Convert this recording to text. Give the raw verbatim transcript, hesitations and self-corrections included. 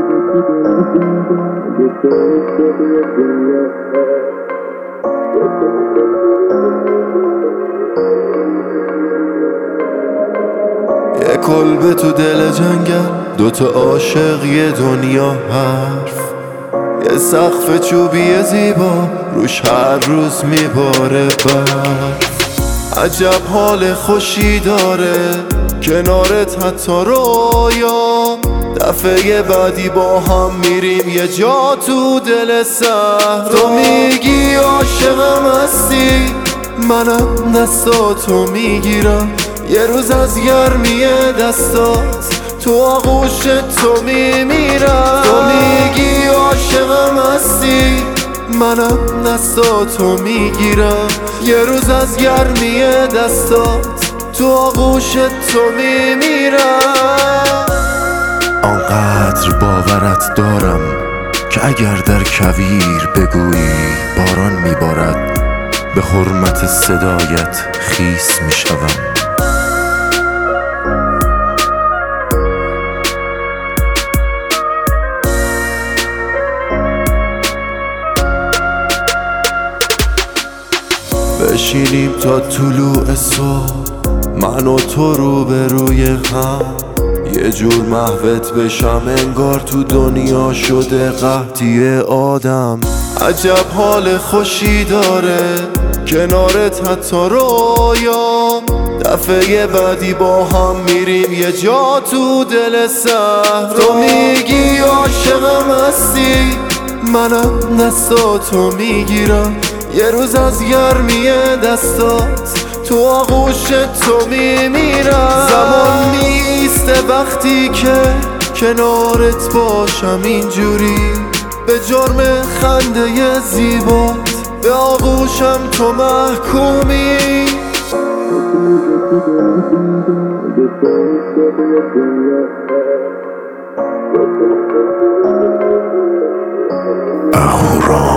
یه کلبه تو دل جنگل، دوتا عاشق یه دنیا حرف، یه سقف چوبی زیبا روش هر روز میباره برف. عجب حال خوشی داره کنارت حتی رویا، دفعه بعدی با هم میریم یه جا تو دل صحرا. تو میگی عاشقم هستی، منم دستاتو میگیرم، یه روز از گرمی دستات تو آغوش تو میمیرم. تو میگی عاشقم هستی، منم دستاتو میگیرم، یه روز از گرمی دستات تو آغوش تو میمیرم. آنقدر باورت دارم که اگر در کویر بگویی باران میبارد، به حرمت صدایت خیس میشوم. بشینیم تا طلوع صبح، من و تو رو به روی هم، یه جور محوت بشم انگار تو دنیا شده قحطی آدم. عجب حال خوشی داره کنارت حتی رویا، دفعه بعدی با هم میریم یه جا تو دل صحرا. تو میگی عاشقم هستی، منم دستاتو میگیرم، یه روز از گرمی دستات تو آغوش تو میمیرم. زمان میسته وقتی که کنارت باشم اینجوری، به جرم خنده زیبات به آغوشم تو محکومی. اهورا